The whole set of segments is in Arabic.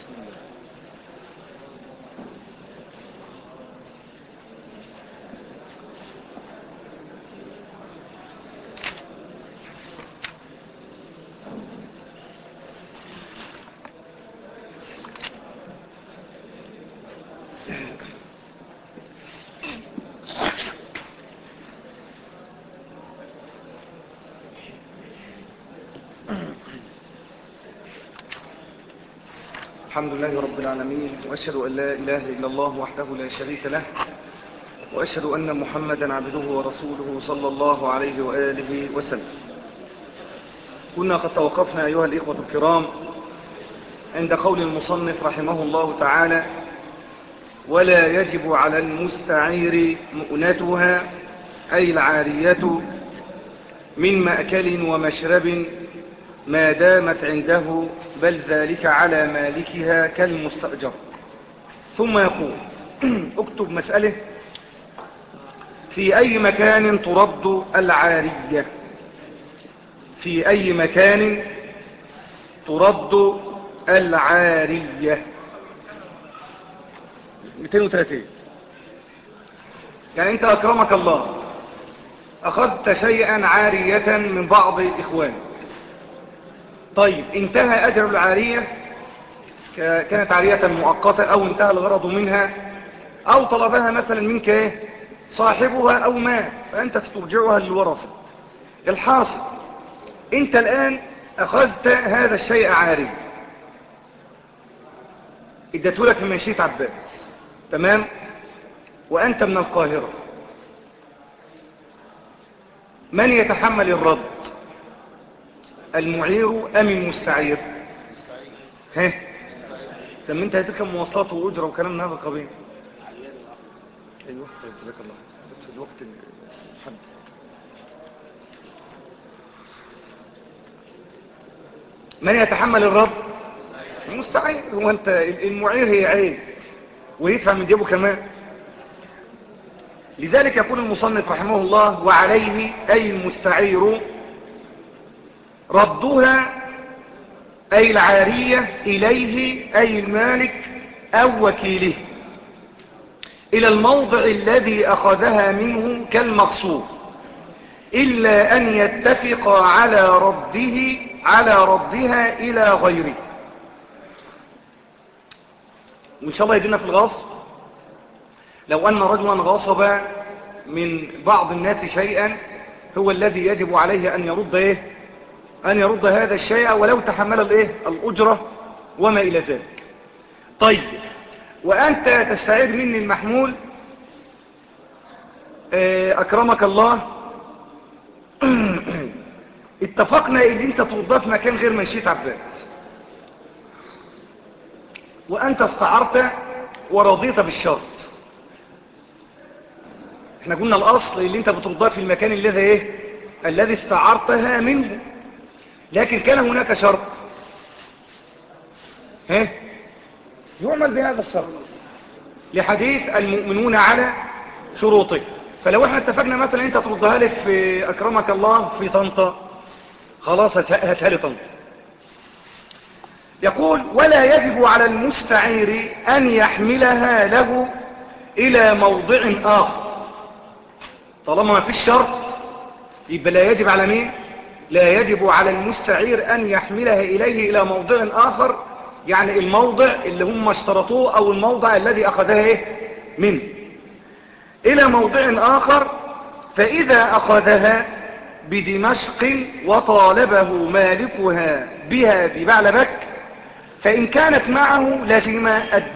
الحمد لله رب العالمين، وأشهد أن لا إله إلا الله وحده لا شريك له، وأشهد أن محمدا عبده ورسوله صلى الله عليه وآله وسلم. كنا قد توقفنا أيها الإخوة الكرام عند قول المصنف رحمه الله تعالى: ولا يجب على المستعير مؤنتها أي العارية من مأكل ومشرب ما دامت عنده، بل ذلك على مالكها كالمستأجر. ثم يقول: اكتب مسألة: في أي مكان ترد العارية؟ في أي مكان ترد العارية؟ 230. يعني أنت أكرمك الله أخذت شيئا عارية من بعض إخوانك، طيب انتهى أجل العارية، كانت عارية مؤقتة أو انتهى الغرض منها، أو طلبها مثلا منك صاحبها أو مات، فأنت سترجعها للورثة. الحاصل انت الآن أخذت هذا الشيء عاري، اديته لك من منشية عباس، تمام، وأنت من القاهرة. من يتحمل الرد، المعير أم المستعير؟ ها، لما انت هتركب مواصلات وأجرة وكلام من هذا القبيل. ايوه طيب جزاك الله، بس في الوقت الحد. من يتحمل الرد؟ المستعير. هو انت المعير هي عين ويدفع من جيبه كمان. لذلك يقول المصنف رحمه الله: وعليه أي المستعير ردها أي العارية إليه أي المالك أو وكيله إلى الموضع الذي أخذها منه كالمقصود، إلا أن يتفق على ردها إلى غيره. وإن شاء الله يدينا في الغصب. لو أن رجلا غصب من بعض الناس شيئا، هو الذي يجب عليه أن يرد أن يرد هذا الشيء ولو تحمل الأجرة وما إلى ذلك. طيب، وأنت تستعير مني المحمول، أكرمك الله، اتفقنا ان انت ترضى في مكان غير منشية عباس، وانت استعرت ورضيت بالشرط. احنا قلنا الاصل اللي انت بترضى في المكان الذي استعرتها منه، لكن كان هناك شرط، يعمل بهذا الشرط لحديث المؤمنون على شروطه. فلو احنا اتفقنا مثلا انت تردها لي في اكرمك الله في طنطا، خلاص هاتها لي طنطا. يقول: ولا يجب على المستعير أن يحملها له إلى موضع آخر. طالما ما فيش شرط يبقى لا يجب على مين؟ لا يجب على المستعير أن يحملها إليه إلى موضع آخر، يعني الموضع اللي هم اشترطوه أو الموضع الذي أخذها منه إلى موضع آخر. فإذا أخذها بدمشق وطالبه مالكها بها ببعلبك، فإن كانت معه لزم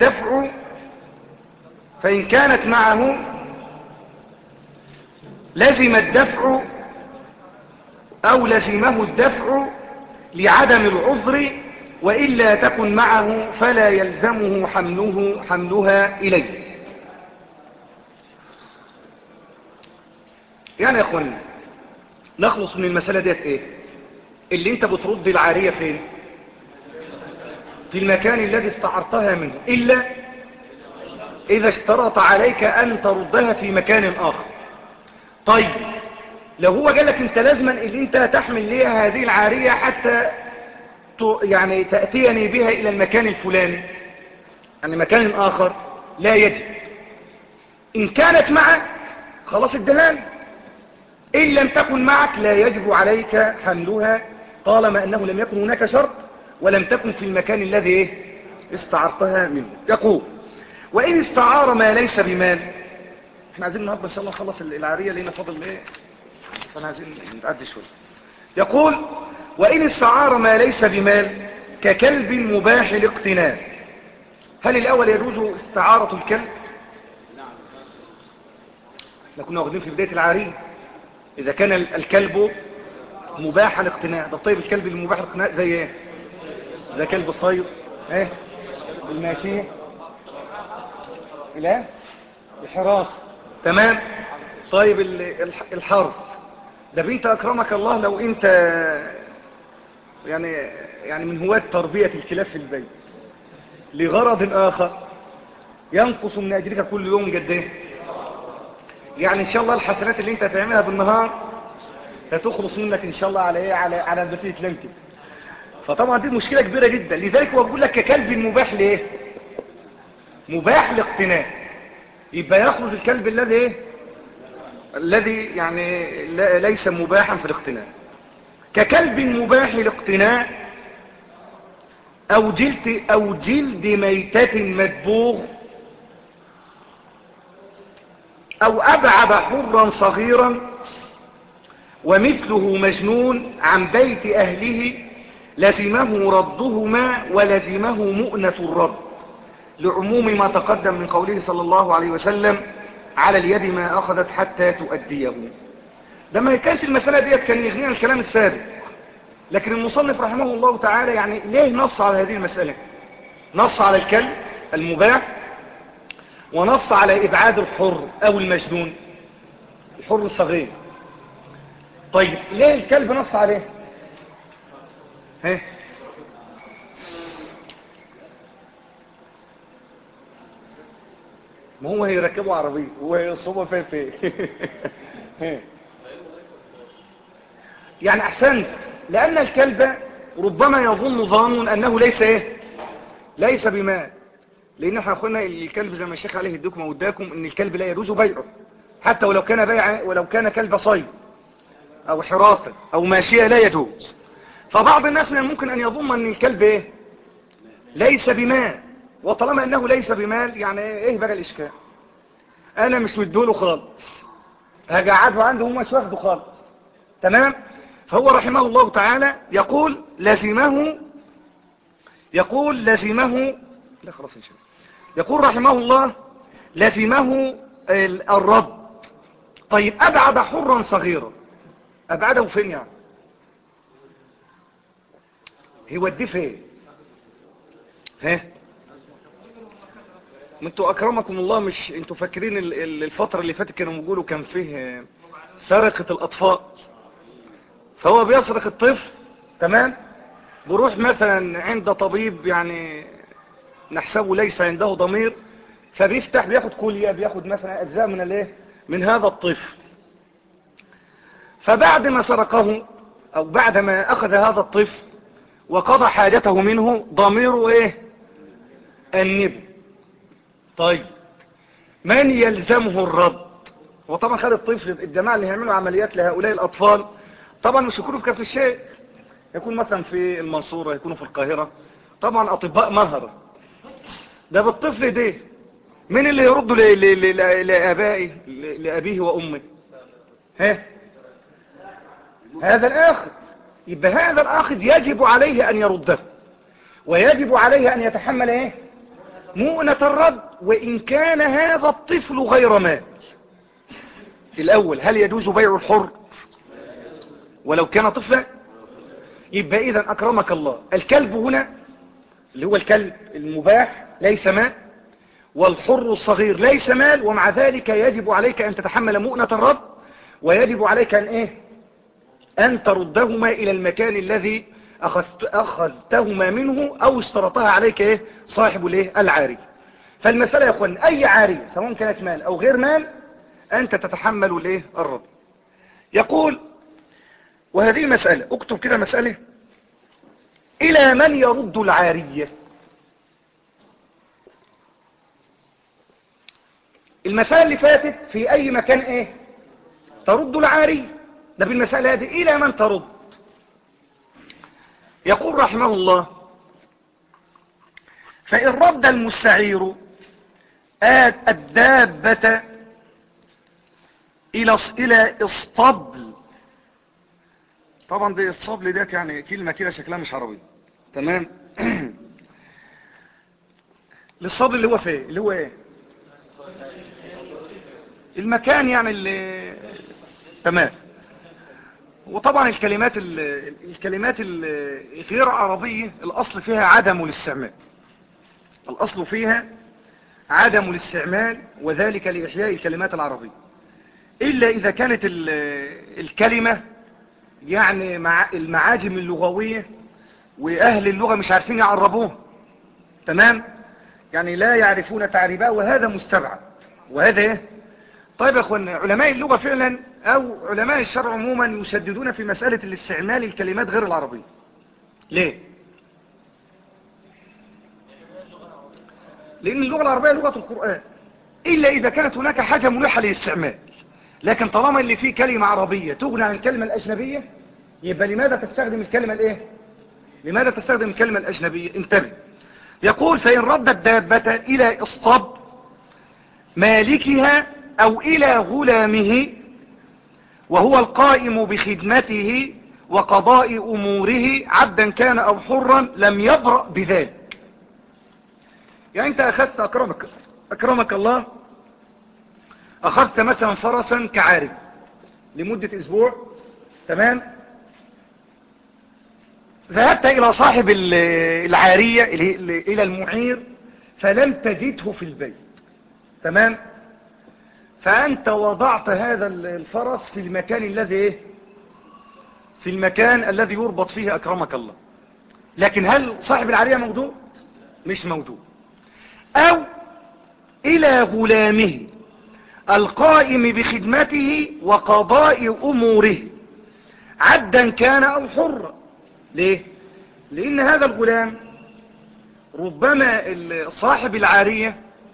الدفع أو لزمه الدفع لعدم العذر، وإلا تكن معه فلا يلزمه حملها إليه. يعني يا أخواني، نخلص من المسألة ديت اللي انت بترد العارية فين؟ في المكان الذي استعرتها منه، إلا إذا اشترط عليك أن تردها في مكان آخر. طيب، لو هو قال لك انت لازما اللي انت تحمل ليها هذه العارية حتى يعني تأتيني بها إلى المكان الفلاني، يعني مكان آخر لا يجب. إن كانت معك خلاص الدلال، إن لم تكن معك لا يجب عليك حملها طالما أنه لم يكن هناك شرط ولم تكن في المكان الذي استعرتها منه. يقول وإن استعار ما ليس بمال. احنا عايزين النهارده ان شاء الله نخلص العارية لنا فاضل فانا عايزين نتعدي شوية. يقول وإن استعار ما ليس بمال ككلب مباح الاقتناء. هل الأول يجوز استعارة الكلب؟ احنا كنا واخدين في بداية العارية إذا كان الكلب مباح الاقتناء. ده طيب الكلب المباح الاقتناء زي ايه؟ زي كلب الصيد، الماشية، لا الحراس، تمام. طيب الحرث ده بنت أكرمك الله لو انت يعني من هواة تربية الكلاب في البيت لغرض آخر ينقص من أجرك كل يوم قد ايه؟ يعني إن شاء الله الحسنات اللي انت تعملها بالنهار هتخلص منك إن شاء الله على ايه؟ على دفية لنكب. فطبعا دي مشكلة كبيرة جدا. لذلك هو بيقول لك ككلب مباح ليه؟ مباح لاقتناء. يبقى يخرج الكلب الذي يعني ليس مباحا في الاقتناء. ككلب مباح الاقتناء أو جلد ميتة مدبوغ أو أبعد حرا صغيرا ومثله مجنون عن بيت أهله لزمه ردهما ولزمه مؤنة الرد، لعموم ما تقدم من قوله صلى الله عليه وسلم على اليد ما أخذت حتى تؤديه. ده ما كانش المسألة ديت كان يغنينا الكلام السابق، لكن المصنف رحمه الله تعالى يعني ليه نص على هذه المسألة؟ نص على الكلب المباح ونص على إبعاد الحر أو المجنون، الحر الصغير. طيب ليه الكلب نص عليه؟ ما هو هيركبوا عربية ويصوبوا فيه يعني أحسنت، لأن الكلب ربما يظن ظان أنه ليس بمال. لأن احنا قلنا الكلب زي ما الشيخ عليه يديكم ووداكم أن الكلب لا يجوز بيعه حتى ولو كان كلب صيد أو حراسة أو ماشية لا يجوز. فبعض الناس من الممكن أن يظن أن الكلب ليس بمال، وطالما أنه ليس بمال يعني إيه بقى الإشكال؟ أنا مش مديله خالص، هقعده عنده هو مش واخده خالص، تمام. فهو رحمه الله تعالى يقول لزمه لا خلاص إن شاء الله. يقول رحمه الله لزمه الرد. طيب أبعد حرا صغيرا، أبعده فين يعني؟ يوديه فين؟ انتوا أكرمكم الله، مش انتوا فاكرين الفترة اللي فاتت كانوا بيقولوا كان فيه سرقة الأطفال، فهو بيسرق الطفل، تمام، بروح مثلا عند طبيب يعني نحسبه ليس عنده ضمير، بياخد كلية، بياخد مثلا أجزاء من هذا الطفل. فبعد ما سرقه أو بعد ما أخذ هذا الطفل وقضى حاجته منه ضميره النب. طيب من يلزمه الرد؟ وطبعا خد الطفل، الجماعة اللي هيعملوا عمليات لهؤلاء الأطفال طبعا مش يكونوا في كفر الشيخ، يكون مثلا في المنصورة، يكونوا في القاهرة، طبعا أطباء مهرة. ده بالطفل ده من اللي يرده لأبيه وأمه؟ هذا الآخذ. يبقى هذا الآخذ يجب عليه أن يرده، ويجب عليه أن يتحمل مؤنة الرد، وإن كان هذا الطفل غير مال. الأول هل يجوز بيع الحر ولو كان طفلا؟ يبقى إذن أكرمك الله الكلب هنا اللي هو الكلب المباح ليس مال، والحر الصغير ليس مال، ومع ذلك يجب عليك أن تتحمل مؤنة الرد، ويجب عليك أن تردهما إلى المكان الذي أخذتهما منه أو اشترطها عليك صاحب العاري. فالمسألة يا أخوان أي عاري سواء كانت مال أو غير مال أنت تتحمل الرد. يقول وهذه مسألة، اكتب كده مسألة: إلى من يرد العارية؟ المسألة اللي فاتت في أي مكان إيه؟ ترد العارية. ده بالمسألة هذه إلى من ترد؟ يقول رحمه الله: فإن رد المستعير الدابة إلى اسطبل. طبعا دي الصبل ديت يعني كلمة كده شكلها مش عربي، تمام. للصبل اللي هو فين؟ اللي هو ايه؟ المكان يعني اللي تمام. وطبعا الكلمات الغير عربية الأصل فيها عدم الاستعمال. الأصل فيها عدم الاستعمال، وذلك لإحياء الكلمات العربية، إلا إذا كانت الكلمة يعني مع المعاجم اللغوية وأهل اللغة مش عارفين يعربوها، تمام، يعني لا يعرفون تعريبها، وهذا مستبعد. وهذا ايه؟ طيب يا اخوانا، علماء اللغة فعلا او علماء الشرع عموما يشددون في مسألة الاستعمال الكلمات غير العربية. ليه؟ لان اللغة العربية لغة القرآن، الا اذا كانت هناك حاجة ملحة للاستعمال. لكن طالما اللي فيه كلمة عربية تغني عن الكلمة الاجنبية، يبقى لماذا تستخدم الكلمة الايه؟ لماذا تستخدم الكلمة الاجنبية؟ انتبه. يقول: فإن ردت الدابة إلى إصطب مالكها أو إلى غلامه وهو القائم بخدمته وقضاء أموره عبدا كان أو حرا لم يبرأ بذلك. يعني أنت أخذت أكرمك الله، أخذت مثلا فرسا كعاري لمدة أسبوع، تمام، ذهبت إلى صاحب العارية إلى المعير فلم تجده في البيت، تمام، فأنت وضعت هذا الفرس في المكان الذي إيه؟ في المكان الذي يربط فيه أكرمك الله. لكن هل صاحب العارية موجود؟ مش موجود. أو إلى غلامه القائم بخدمته وقضاء أموره عبدا كان أو حرا. ليه؟ لأن هذا الغلام ربما صاحب العارية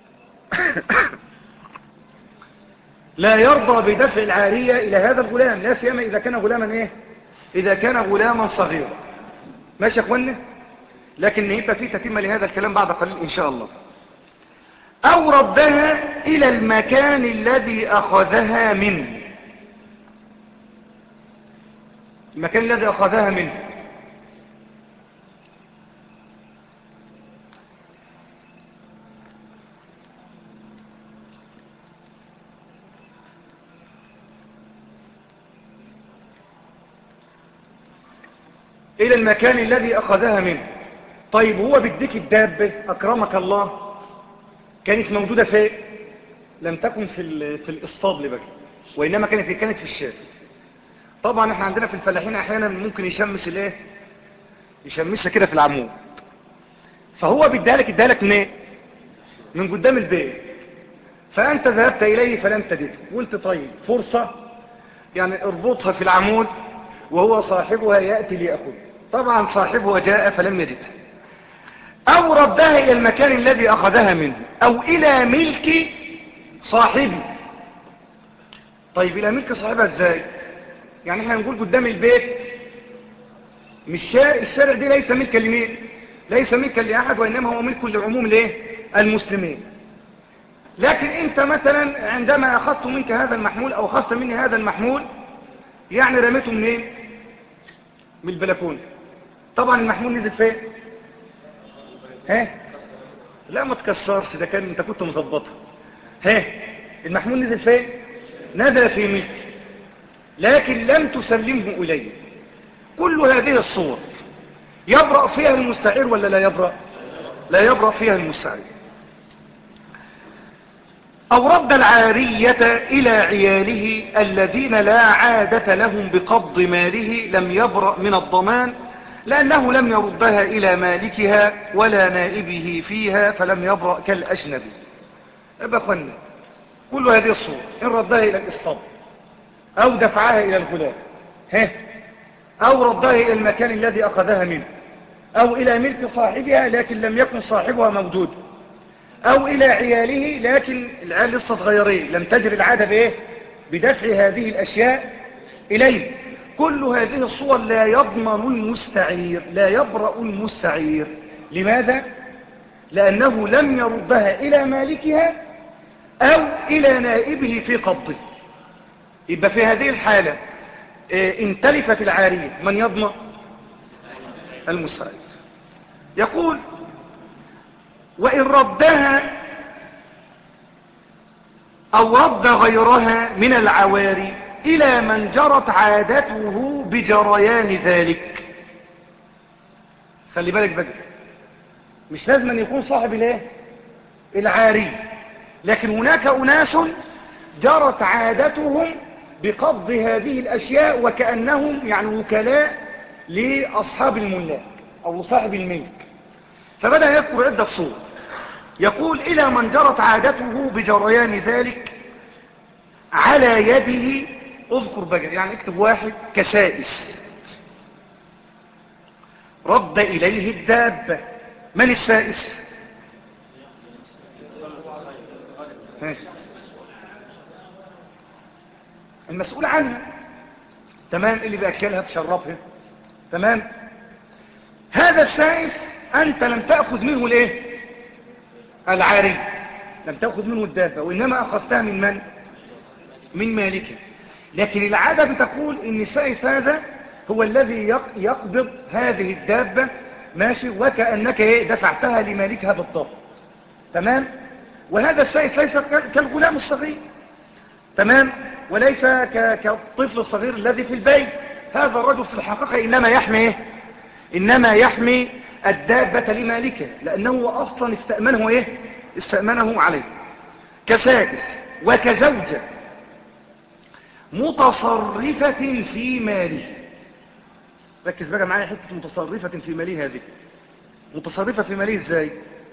لا يرضى بدفع العارية إلى هذا الغلام، لا سيما إذا كان غلاما إيه؟ إذا كان غلاما صغيرا. ماشي يا أخوانا؟ لكن يبقى فيه تتمة لهذا الكلام بعد قليل إن شاء الله. أو ردها إلى المكان الذي أخذها منه. المكان الذي أخذها منه، إلى المكان الذي أخذها منه. طيب هو بديك الدابة أكرمك الله كانت موجودة فين؟ لم تكن في الإصطابل بقى، وإنما كانت في الشارع. طبعا احنا عندنا في الفلاحين أحيانا ممكن يشمس الايه؟ يشمسها كده في العمود. فهو ادالك منين؟ من قدام البيت. فأنت ذهبت إليه فلم تجده، قلت طيب فرصة يعني اربطها في العمود وهو صاحبها يأتي ليأخذ. طبعا صاحبها جاء فلم يجدها. أو ردها إلى المكان الذي أخذها منه أو إلى ملك صاحبه. طيب إلى ملك صاحبها إزاي؟ يعني احنا نقول قدام البيت، مش الشارع دي ليس ملكا لمين؟ ليس ملكا لأحد، وإنما هو ملك لعموم المسلمين. لكن انت مثلا عندما اخذت منك هذا المحمول او اخذت مني هذا المحمول، يعني رميته منين؟ من البلكونه. طبعا المحمول نزل فين؟ ها؟ لا ما تكسرش، ده كان انت كنت مظبطها. ها؟ المحمول نزل فين؟ نزل في ملك، لكن لم تسلمه الي. كل هذه الصور يبرأ فيها المستعير ولا لا يبرأ؟ لا يبرأ فيها المستعير. أو رد العارية إلى عياله الذين لا عادة لهم بقبض ماله لم يبرأ من الضمان، لأنه لم يردها إلى مالكها ولا نائبه فيها فلم يبرأ كالأجنبي. أبا أخوانا، كل هذه الصور إن ردها إلى الإصطاب أو دفعها إلى الغلام، أو ردها إلى المكان الذي أخذها منه، أو إلى ملك صاحبها لكن لم يكن صاحبها موجود، أو إلى عياله، لكن العيال لسه صغيرين لم تجري العادة بإيه؟ بدفع هذه الأشياء إليه. كل هذه الصور لا يضمن المستعير، لا يبرأ المستعير. لماذا؟ لأنه لم يردها إلى مالكها أو إلى نائبه في قبضه. يبقى في هذه الحالة إن تلفت العارية من يضمن؟ المستعير. يقول وإن ردها أو رد غيرها من العواري إلى من جرت عادته بجريان ذلك. خلي بالك بقى، مش لازم أن يكون صاحب الايه؟ العاري، لكن هناك أناس جرت عادتهم بقبض هذه الأشياء وكأنهم يعني وكلاء لأصحاب الملاك أو صاحب الملك. فبدأ يذكر عدة صور. يقول إلى من جرت عادته بجريان ذلك على يده. اذكر بقى، يعني اكتب واحد كسائس رد إليه الدابة. من السائس؟ المسؤول عنها، تمام، اللي بأكلها بشربها، تمام. هذا السائس أنت لم تأخذ منه الايه؟ العاري، لم تأخذ منه الدابة، وإنما أخذتها من من؟ من مالكه. لكن العادة بتقول إن السائس هذا هو الذي يقبض هذه الدابة، ماشي، وكأنك دفعتها لمالكها بالضبط، تمام. وهذا السائس ليس كالغلام الصغير، تمام، وليس كالطفل الصغير الذي في البيت. هذا الرجل في الحقيقة إنما يحمي إيه؟ إنما يحمي الدابة لمالكه، لأنه أصلا استأمنه إيه؟ استأمنه عليه. كسائس وكزوجة متصرفة في ماله. ركز بقى معايا حتة متصرفة في ماله هذه. متصرفة في ماله ازاي؟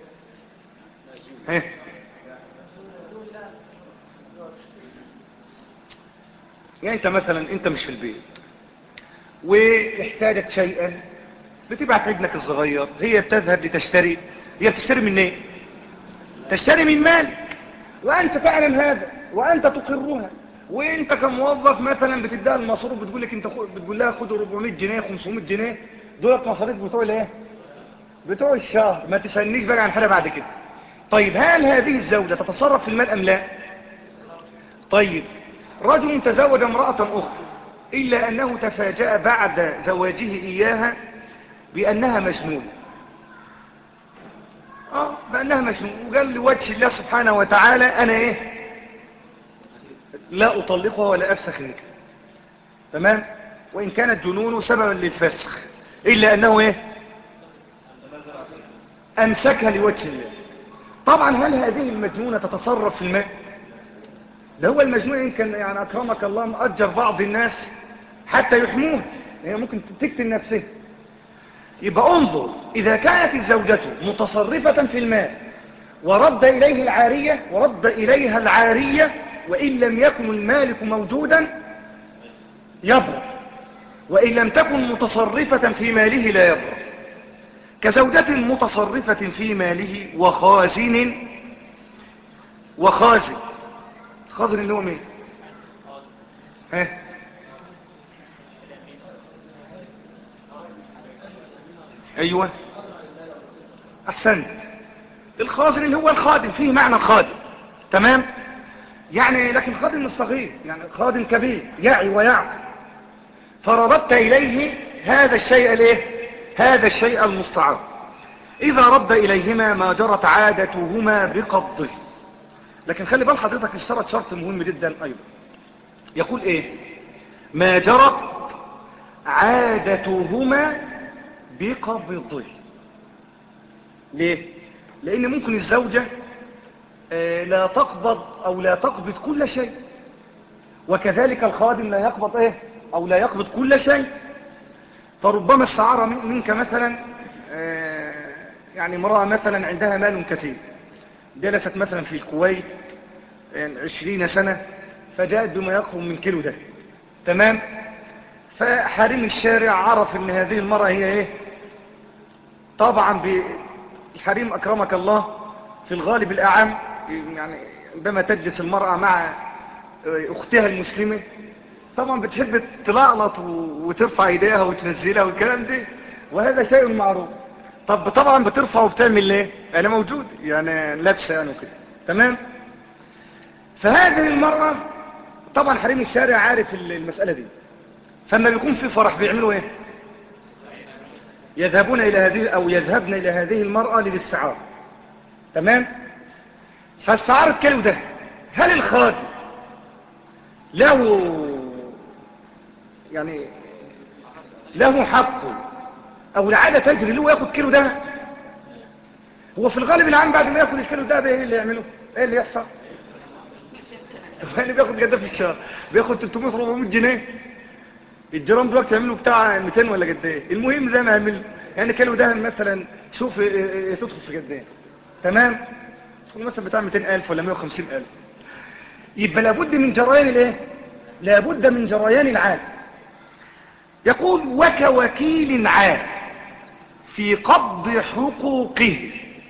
يعني انت مثلا انت مش في البيت واحتاجت شيئا، بتبعت ابنك الصغير، هي بتذهب لتشتري. هي بتشتري من ايه؟ تشتري من مالك، وانت تعلم هذا وانت تقرها. وانت كموظف مثلا بتديها المصروف، بتقول لك انت بتقول لها خد 400 جنيه 500 جنيه دولت مصاريف بتوع الايه؟ بتوع الشهر، ما تسالنيش بقى عن حاجه بعد كده. طيب هل هذه الزوجه تتصرف في المال ام لا؟ طيب رجل تزوج امراه اخرى، الا انه تفاجأ بعد زواجه اياها بانها مجنونه. بانها مجنونه، وقال لوجه الله سبحانه وتعالى انا ايه؟ لا اطلقها ولا افسخ النكاح، تمام. وان كانت جنونه سببا للفسخ، الا انه ايه؟ امسكها لوجه الله. طبعا هل هذه المجنونه تتصرف في المال؟ ده هو المجنون يمكن يعني اكرمك الله مأجر بعض الناس حتى يحموه، هي ممكن تقتل نفسها. يبقى انظر، اذا كانت الزوجة متصرفة في المال ورد اليه العارية، ورد اليها العارية وان لم يكن المالك موجودا يبرأ، وان لم تكن متصرفة في ماله لا يبرأ. كزوجة متصرفة في ماله وخازن. وخازن، خازن اللي هو مين؟ ايوه احسنت. الخازن اللي هو الخادم، فيه معنى الخادم، تمام. يعني لكن خادم مش صغير، يعني خادم كبير يعي ويعقل. فرددت اليه هذا الشيء الايه؟ هذا الشيء المستعار. اذا رد اليهما ما جرت عادتهما بقبضه. لكن خلي بال حضرتك، اشترط شرط مهم جدا ايضا. يقول ايه؟ ما جرت عادتهما بقبضه. ليه؟ لان ممكن الزوجة لا تقبض او لا تقبض كل شيء، وكذلك الخادم لا يقبض ايه؟ او لا يقبض كل شيء. فربما استعار منك مثلا يعني امرأة مثلا عندها مال كثير، جلست مثلا في الكويت 20 سنة، فجاءت بما يقرب من كيلو ده، تمام. فحريم الشارع عرف ان هذه المرأة هي ايه؟ طبعا بالحريم اكرمك الله في في الغالب الأعم يعني عندما تجلس المرأة مع أختها المسلمة طبعا بتحب تلقلط وترفع ايديها وتنزلها والكلام ده، وهذا شيء معروف. طب طبعا بترفع وبتعمل ليه؟ انا موجود يعني لابسه يعني وكده، تمام. فهذه المرأة طبعا حريم الشارع عارف المسألة دي، فلما بيكون في فرح بيعملوا ايه؟ يذهبون الى هذه او يذهبن الى هذه المرأة للاستعارة، تمام. فاستعارة كيلو ده، هل الخادم له يعني له حقه او العادة تجري له ياخد كيلو ده؟ هو في الغالب العام بعد ما ياخد الكيلو ده ايه اللي يعمله؟ ايه اللي يحصل؟ اللي بياخد قد في الشهر بياخد 300 400 جنيه. الجرام دلوقتي يعملوا بتاع 200 ولا قد ايه؟ المهم زي ما يعمل يعني كيلو ده مثلا شوف تدخل في قد ايه، تمام. تدخل مثلا بتاع 200,000 ولا 150,000. يبقى لابد من جريان الايه؟ لابد من جريان العاد. يقول وكوكيل عاد في قبض حقوقه.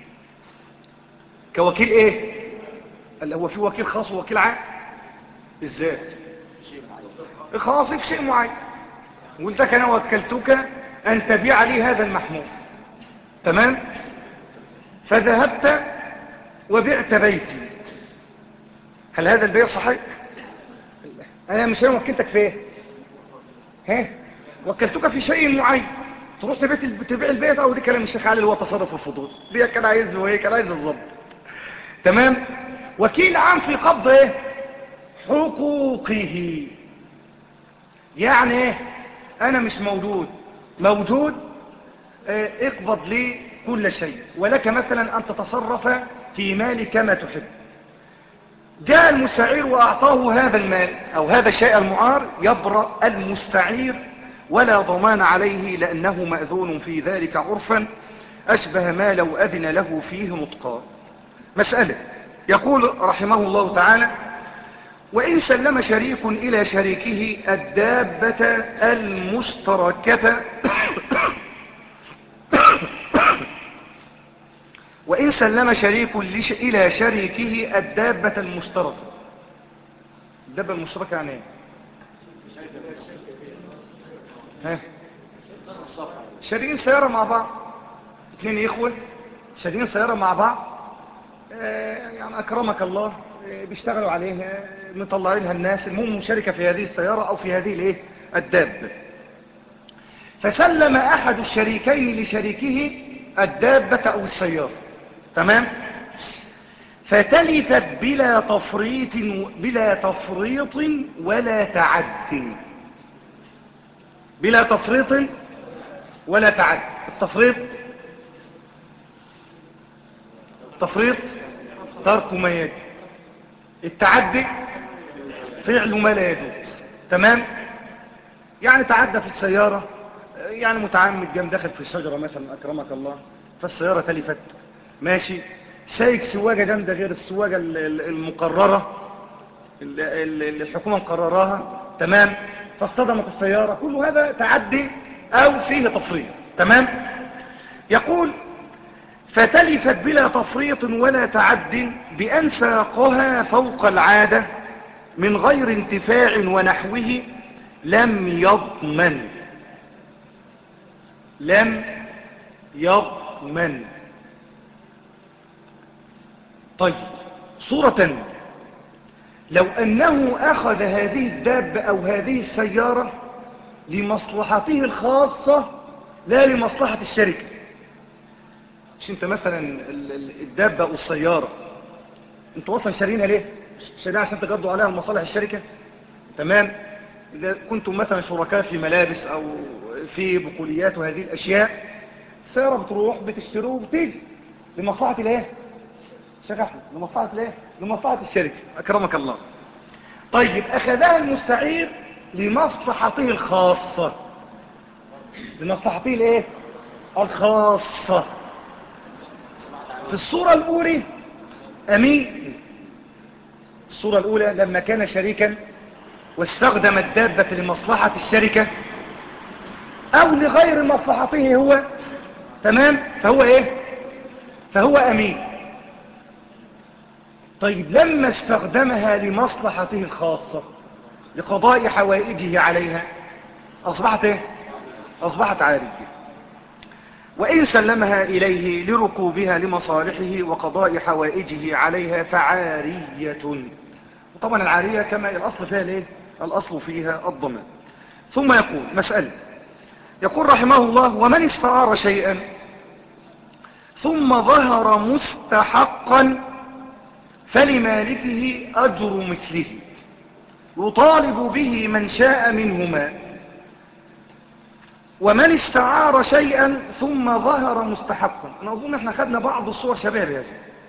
كوكيل ايه؟ اللي هو في وكيل خاص ووكيل عام. ازاي؟ خاص في شيء معين، قلت لك انا وكلتك ان تبيع لي هذا المحمول، تمام. فذهبت وبعت بيتي، هل هذا البيع صحيح؟ انا مش انا وكلتك في ايه؟ ها؟ وكلتك في شيء معين، تروح تبيع البيت، او دي كلام الشيخ علي اللي هو تصرف الفضول، دي كان عايز له ايه؟ كان عايز الضبط، تمام. وكيل عام في قبض ايه؟ حقوقه. يعني ايه؟ انا مش موجود اقبض لي كل شيء، ولك مثلا ان تتصرف في مالي كما تحب. جاء المستعير واعطاه هذا المال او هذا الشيء المعار، يبرأ المستعير ولا ضمان عليه لانه مأذون في ذلك عرفا، اشبه ما لو اذن له فيه نطقا. مسألة. يقول رحمه الله تعالى: وإن سلم شريك إلى شريكه الدابة المشتركة وإن سلم شريك إلى شريكه الدابة المشتركة. الدابة المشتركة يعني ايه؟ ها؟ شارين سيارة مع بعض، اثنين اخوة شارين سيارة مع بعض، يعني اكرمك الله، بيشتغلوا عليها، مطلعينها الناس، المهم مشاركة في هذه السيارة او في هذه الايه؟ الدابة. فسلم احد الشريكين لشريكه الدابة او السيارة، تمام. فتلفت بلا تفريط ولا تعد. بلا تفريط ولا تعد. التفريط ترك ما يجب، التعدي فعل ما لا يجوز، تمام. يعني تعدى في السيارة، يعني متعمد جام داخل في شجرة مثلا اكرمك الله، فالسيارة تلفت، ماشي. سايق سواجة جامدة غير السواجة المقررة اللي الحكومة مقرراها، تمام. فاصطدمت السيارة، كل هذا تعدي او فيه تفريط، تمام. يقول: فتلفت بلا تفريط ولا تعد بأن ساقها فوق العادة من غير انتفاع ونحوه لم يضمن. طيب، صورة: لو أنه أخذ هذه الدابة أو هذه السيارة لمصلحته الخاصة لا لمصلحة الشركة. مش انت مثلا الدابة او السيارة انتوا اصلا شارينها ليه؟ شارينها عشان تقضوا عليها مصالح الشركة، تمام. اذا كنتم مثلا شركاء في ملابس او في بقوليات وهذه الاشياء، سيارة بتروح بتشتروه وبتيجي لمصلحة الايه؟ شيخ احمد، لمصلحة الايه؟ لمصلحة الشركة اكرمك الله. طيب، اخذها المستعير لمصلحته الخاصة، لمصلحته الايه؟ الخاصة. في الصورة الأولى أمين. الصورة الأولى لما كان شريكا واستخدم الدابة لمصلحة الشركة أو لغير مصلحته هو، تمام. فهو إيه؟ فهو أمين. طيب لما استخدمها لمصلحته الخاصة لقضاء حوائجه عليها أصبحت إيه؟ أصبحت عارية. وإن سلمها إليه لركوبها لمصالحه وقضاء حوائجه عليها فعارية. وطبعا العارية كما الأصل فيها ليه؟ الأصل فيها الضمان. ثم يقول مسألة، يقول رحمه الله: ومن استعار شيئا ثم ظهر مستحقا فلمالكه أجر مثله يطالب به من شاء منهما. ومن استعار شيئا ثم ظهر مستحقا. أنا أظن احنا خدنا بعض الصور شباب هذه.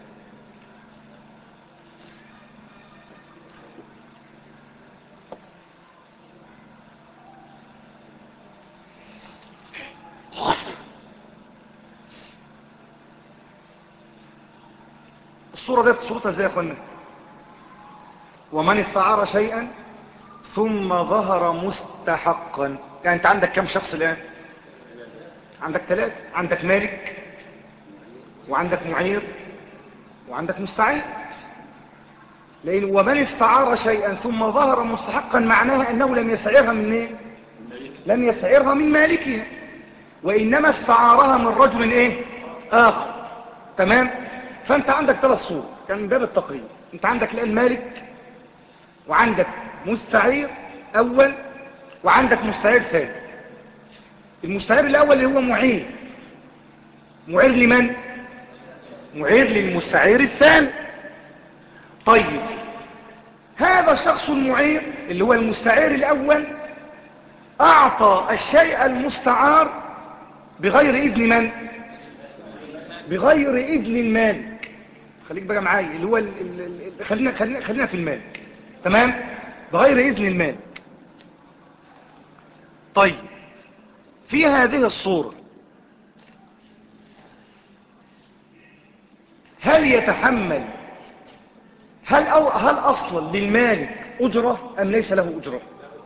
الصورة دي صورتها ازاي يا اخوانا؟ ومن استعار شيئا ثم ظهر مستحقا. يعني انت عندك كم شخص الآن؟ عندك 3. عندك مالك وعندك معير وعندك مستعير. لأن ومن استعار شيئا ثم ظهر مستحقا معناها أنه لم يستعيرها من ايه؟ لم يستعيرها من مالكها، وإنما استعارها من رجل ايه؟ آخر. تمام؟ فأنت عندك 3 صور، كان من باب التقريب. أنت عندك الآن مالك وعندك مستعير أول وعندك مستعير ثاني. المستعير الأول اللي هو معير. معير لمن؟ معير للمستعير الثاني. طيب هذا الشخص المعير اللي هو المستعير الأول أعطى الشيء المستعار بغير إذن من؟ بغير إذن المالك. خليك بقى معايا اللي هو خلينا في المالك. تمام؟ بغير إذن المالك. طيب في هذه الصورة هل يتحمل هل أصلا للمالك أجرة أم ليس له أجرة؟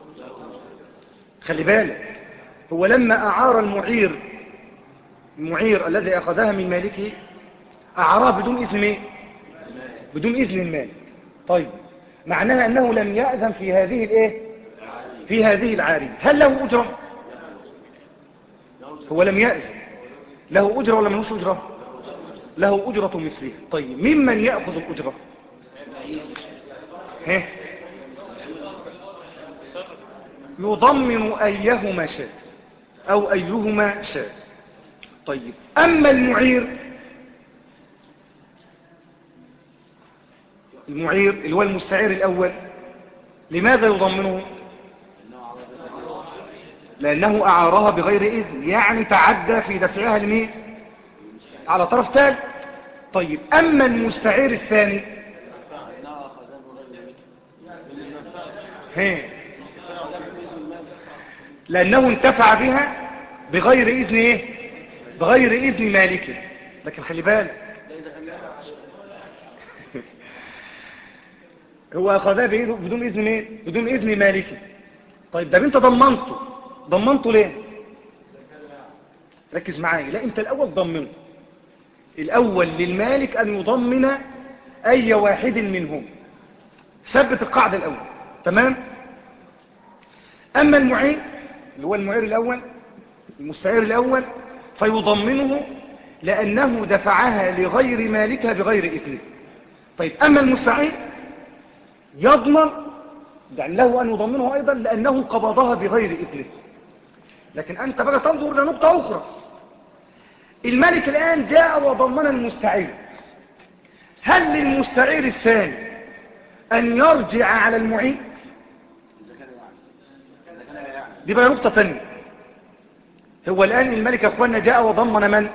خلي بالك، هو لما أعار المعير الذي أخذها من مالكه أعارها بدون إذن ايه؟ بدون إذن المالك. طيب معناها أنه لم يأذن في هذه الايه؟ في هذه العارية. هل له أجرة؟ هو لم يأذن، له أجرة ولا ملوش أجرة؟ له أجرة مثلها. طيب ممن يأخذ الأجرة؟ يضمن أيهما شاء أو أيهما شاء. طيب أما المعير اللي هو المستعير الأول لماذا يضمنه؟ لأنه أعارها بغير إذن، يعني تعدى في دفعها لمين؟ على طرف ثالث. طيب أما المستعير الثاني لأنه انتفع بها بغير إذن إيه؟ بغير إذن مالكه. لكن خلي بالك هو أخذها بدون إذن إيه؟ بدون إذن مالكه. طيب ده انت ضمنته ليه؟ ركز معايا. لا انت الأول ضمنه. الأول للمالك أن يضمن أي واحد منهم. ثبت القاعدة الأول. تمام؟ أما المعير اللي هو المعير الأول المستعير الأول فيضمنه لأنه دفعها لغير مالكها بغير إذنه. طيب أما المستعير يضمن يعني له أن يضمنه أيضا لأنه قبضها بغير إذنه. لكن أنت بقى تنظر لنقطة أخرى. الملك الآن جاء وضمن المستعير. هل للمستعير الثاني أن يرجع على المعير؟ دي بقى نقطة ثانية. هو الآن الملك يا أخوانا جاء وضمن من؟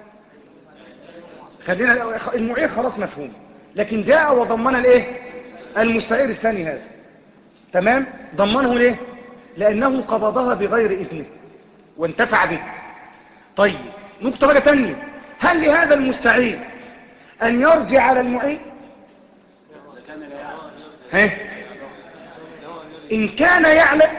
خلينا المعير خلاص مفهوم، لكن جاء وضمن الايه؟ المستعير الثاني هذا. تمام؟ ضمنه ليه؟ لأنه قبضها بغير إذنه وانتفع به. طيب نقطة بقى تانية، هل لهذا المستعير أن يرجع على المعير؟ إن كان يعلم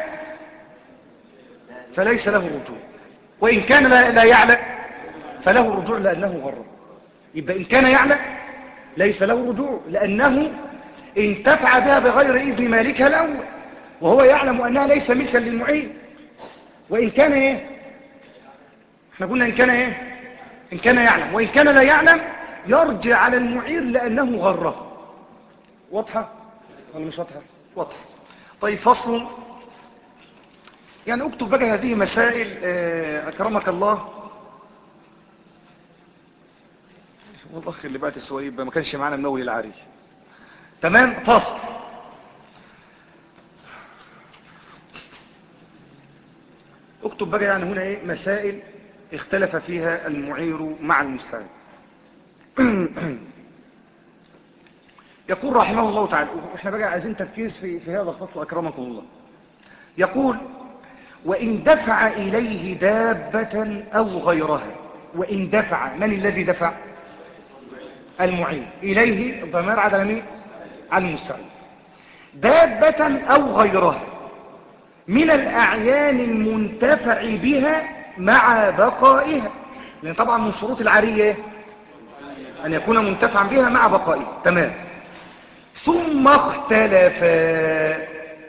فليس له رجوع، وإن كان لا يعلم فله رجوع لأنه غرر. يبقى إن كان يعلم ليس له رجوع، لأنه انتفع بها بغير إذن مالكها الأول، وهو يعلم أنها ليس ملكا للمعير. وإن كان إيه؟ احنا قلنا إن كان إيه؟ إن كان يعلم، وإن كان لا يعلم يرجع على المعير لأنه غره. واضحة ولا مش واضحة؟ واضحة. طيب فصل. يعني اكتب بقى هذه مسائل أكرمك الله. والله اللي بقى السويب ما كانش معانا منول العاري. تمام. فصل. اكتب بقى يعني هنا ايه مسائل اختلف فيها المعير مع المستعير. يقول رحمه الله تعالى، احنا بقى عايزين تركيز في هذا الفصل أكرمكم الله. يقول: وإن دفع إليه دابة أو غيرها. وإن دفع، من الذي دفع؟ المعين. إليه الضمير على مين؟ على المستعين. دابة أو غيرها من الأعيان المنتفع بها مع بقائها، لأن طبعا من شروط العارية أن يكون منتفعا بها مع بقائها. تمام. ثم اختلفا،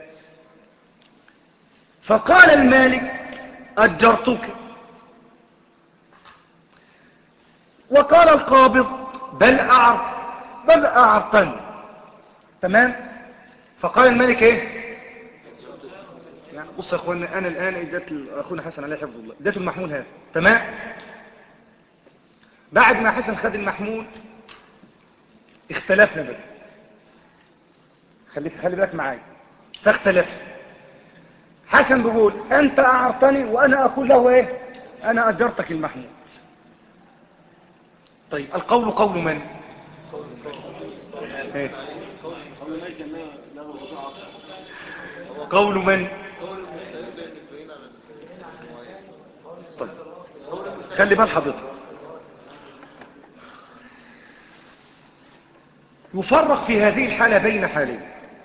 فقال المالك: أجرتك. وقال القابض: بل أعرتني. تمام. فقال المالك ايه؟ يعني بص يا اخوانا، انا الان اديت اخونا حسن عليه حفظ الله، اديته المحمول هذا. تمام. بعد ما حسن خد المحمول اختلفنا بقى. خلي بالك معايا. فاختلف. حسن بيقول: انت اعرتني، وانا اقول له ايه؟ انا اجرتك المحمول. طيب القول قول من؟ ايه؟ قول من؟ طيب خلي بال حضرتك. يفرق في هذه الحالة بين حالين: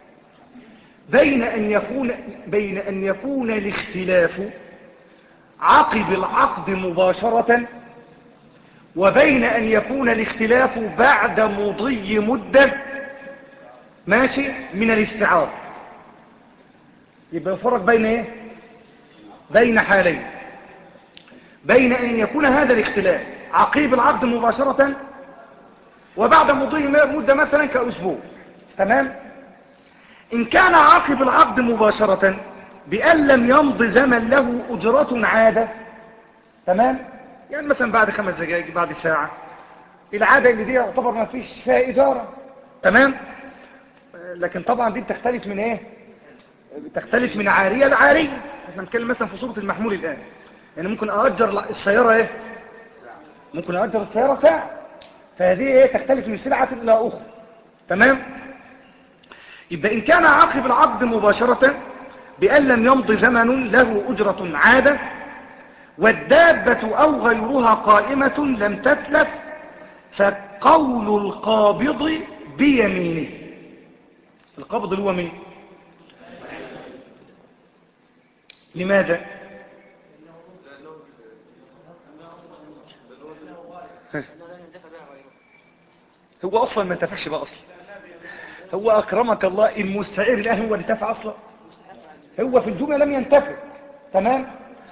بين أن يكون الاختلاف عقب العقد مباشرة، وبين أن يكون الاختلاف بعد مضي مدة ماشي من الاستعارة. يبقى يفرق بين ايه؟ بين حالين: بين أن يكون هذا الاختلاف عقيب العقد مباشرة، وبعد مضي مدة مثلا كأسبوع. تمام. إن كان عقب العقد مباشرة بأن لم يمض زمن له أجرة عادة، تمام، يعني مثلا بعد 5 دقائق، بعد ساعة، العادة اللي دي يعتبر ما فيش فيها إجارة. تمام. لكن طبعا دي بتختلف من ايه؟ بتختلف من عارية لعارية. احنا بنتكلم مثلا في صورة المحمول الآن، يعني ممكن أأجر السيارة ايه؟ ممكن أأجر السيارة ساعة، فهذه ايه؟ تختلف من سلعة إلى أخرى. تمام. يبقى إن كان عقب العقد مباشرة بأن لم يمض زمن له أجرة عادة، والدابة أو غيرها قائمة لم تتلف، فقول القابض بيمينه. القابض هو مين؟ لماذا؟ هو أصلا ما انتفعش بقى أصلا. هو أكرمك الله المستعير الآن هو انتفع أصلا، هو في الجملة لم ينتفع. تمام.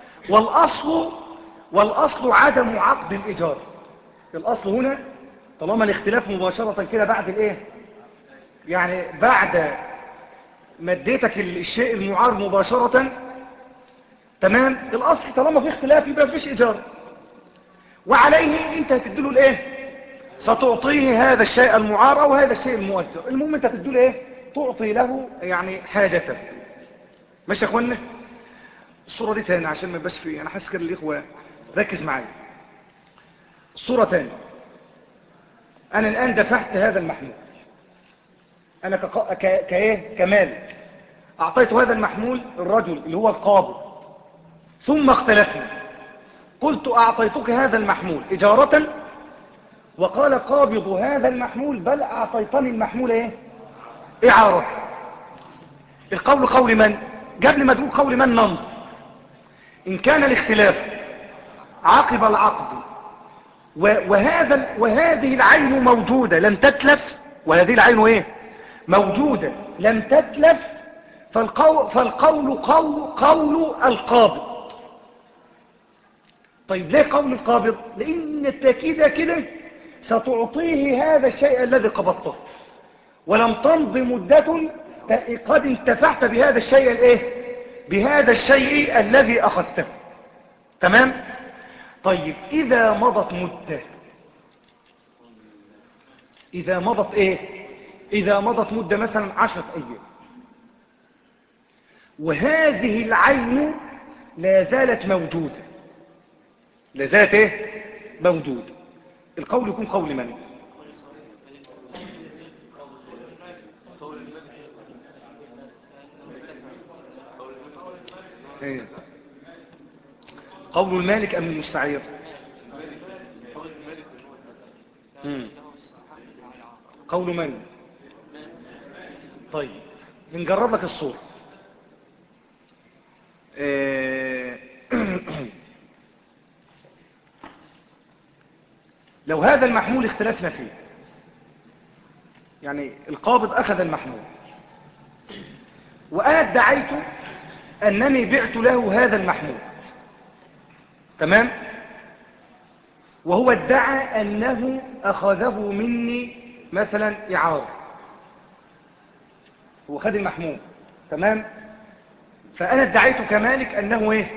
والأصل عدم عقد الإيجار. الأصل هنا طالما الاختلاف مباشرة كده بعد الايه؟ يعني بعد ما اديتك الشيء المعار مباشرة. تمام. الأصل طالما في اختلاف يبقى مفيش إيجار، وعليه انت هتديله الايه؟ ستعطيه هذا الشيء المعار او هذا الشيء المؤجر. المهم انت هتديله ايه؟ تعطي له يعني حاجته. ماشي يا اخوانا؟ الصورة دي تاني عشان ما يبقاش فيه، انا حاسس كده الاخوة ركز معايا. الصورة تاني: انا الان دفعت هذا المحمول، انا كايه؟ كمالك. اعطيت هذا المحمول الرجل اللي هو القابض، ثم اختلفنا. قلت اعطيتك هذا المحمول اجارة، وقال قابض هذا المحمول: بل اعطيتني المحمول ايه؟ اعارة. القول قول من؟ قبل ما تقول قول من ننظر. ان كان الاختلاف عقب العقد وهذه العين موجودة لم تتلف، وهذه العين ايه موجودة لم تتلف، فالقول قول القابض. طيب ليه قول القابض؟ لان انت كده ستعطيه هذا الشيء الذي قبضته، ولم تمض مدة قد انتفعت بهذا الشيء الايه، بهذا الشيء الذي اخذته. تمام. طيب اذا مضت مدة، اذا مضت ايه، اذا مضت مدة مثلا 10 ايام، وهذه العين لا زالت موجودة، لا زالت ايه موجودة، القول يكون قول من؟ إيه؟ قول المالك ام المستعير؟ قول من؟ طيب نجرب لك الصورة. لو هذا المحمول اختلفنا فيه، يعني القابض أخذ المحمول وأنا ادعيت أنني بعت له هذا المحمول، تمام، وهو ادعى أنه أخذه مني مثلا إعارة، هو خد المحمول، تمام، فأنا ادعيت كمالك أنه إيه،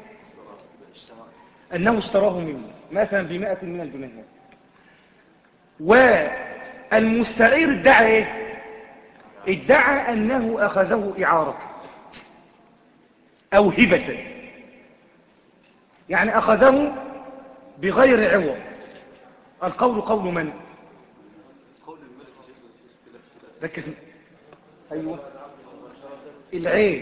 أنه اشتراه مني مثلا ب100 من الجنيهات، والمستعير ادعى إيه، ادعى أنه أخذه إعارة أو هبة، يعني أخذه بغير عوض. القول قول من؟ ركز. أيوة العين.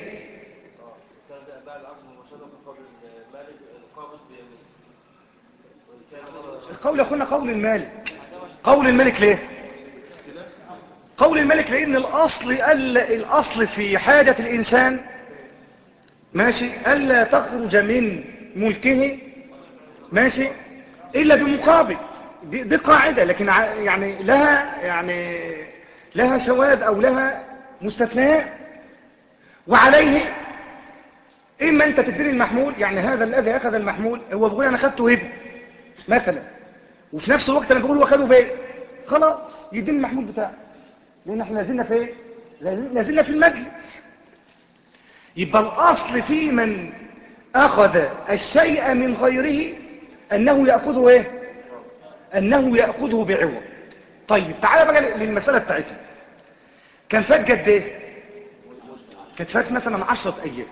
القول يكون قول المالك. قول الملك ليه؟ قول الملك لأن الأصل في حاجة الإنسان ماشي ألا تخرج من ملكه ماشي إلا بمقابل. دي قاعدة، لكن يعني لها شواذ أو لها مستثنيات. وعليه إما أنت تديني المحمول، يعني هذا الذي أخذ المحمول هو بيقول أنا أخذته هبة مثلا، وفي نفس الوقت أنا بقول هو أخذه بيه، خلاص يديني المحمول بتاعه، لأن احنا لازلنا في ايه؟ لازلنا في المجلس. يبقى الأصل في من أخذ الشيء من غيره أنه يأخذه ايه؟ أنه يأخذه بعوض. طيب تعالى بقى للمسألة بتاعتنا. كان فات قد ايه؟ كانت فات مثلا 10 أيام.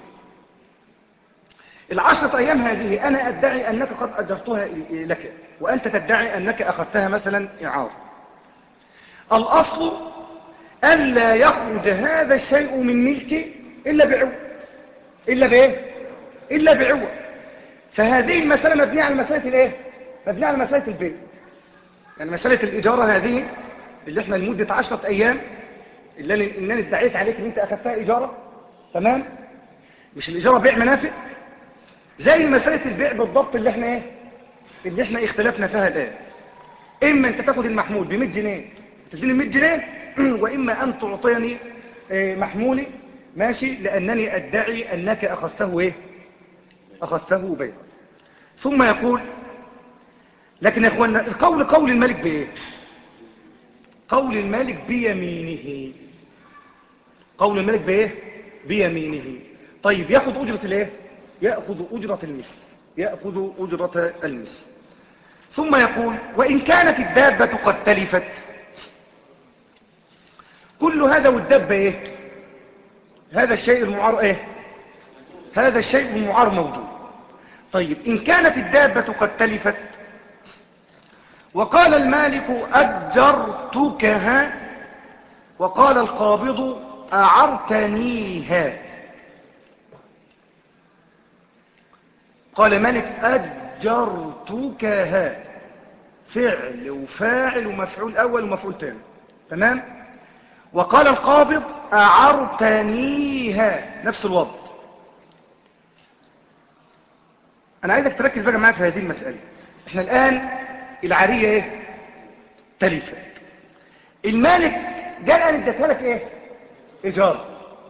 ال10 أيام هذه أنا أدعي أنك قد أجرتها لك، وأنت تدعي أنك أخذتها مثلا إعارة. الأصل ألا يخرج هذا الشيء من ملكي إلا بعوض. إلا بإيه؟ إلا بعوض. فهذه المسألة مبنية على مسألة الإيه؟ مبنية على مسألة البيع. يعني مسألة الإجارة هذه اللي احنا لمدة 10 أيام اللي أنني ادعيت عليك أن أنت أخذتها إجارة، تمام؟ مش الإجارة بيع منافع؟ زي مسألة البيع بالضبط اللي احنا إيه؟ اللي احنا اختلفنا فيها الآن. إما أنت تاخد المحمول ب100 جنيه تديني 100 جنيه وإما أن تعطيني محمولي ماشي، لأنني أدعي أنك أخذته إيه؟ أخذته بيع. ثم يقول لكن يا أخوانا القول قول الملك بإيه؟ قول الملك بيمينه. قول الملك بإيه؟ بيمينه. طيب يأخذ أجرة الإيه؟ يأخذ أجرة المثل. يأخذ أجرة المثل. ثم يقول وإن كانت الدابة قد تلفت، كل هذا والدابة إيه؟ هذا الشيء المعار إيه؟ هذا الشيء المعار موجود. طيب إن كانت الدابة قد تلفت وقال المالك أجرتكها، وقال القابض أعرتنيها، قال مالك أجرتكها، فعل وفاعل ومفعول أول ومفعول ثاني، تمام. وقال القابض أعرتنيها، نفس الوضع. أنا عايزك تركز بقى معايا في هذه المسألة. احنا الآن العارية ايه؟ تلفت. المالك قال انا اديتها لك ايه؟ ايجار.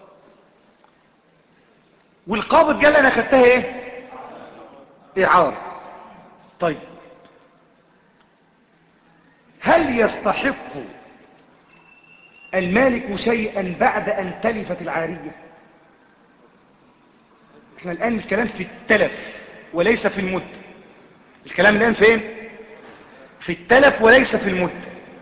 والقابض قال انا اخدتها ايه؟ اعارة. طيب هل يستحق المالك شيئا بعد ان تلفت العارية؟ احنا الان الكلام في التلف وليس في المد. الكلام الان فين؟ في التلف وليس في المد.